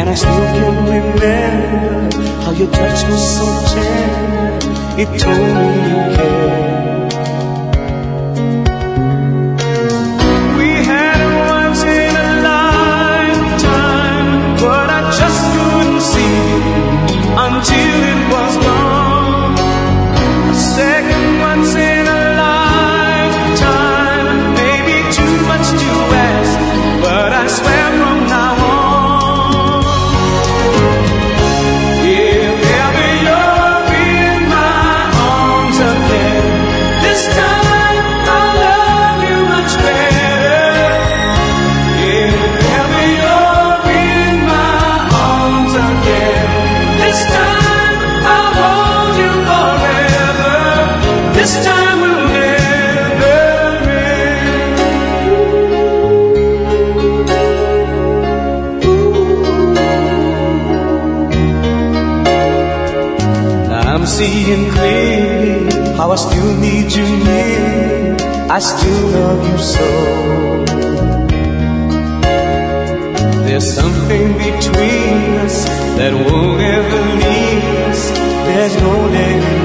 And I still can remember how your touch was so tender. It told me you cared. We had it once in a lifetime, but I just couldn't see until it was gone. A second once in a lifetime, maybe too much to ask, but I swear from now on, seeing clearly how I still need you near. I still love you so. There's something between us that won't ever leave us. There's no letting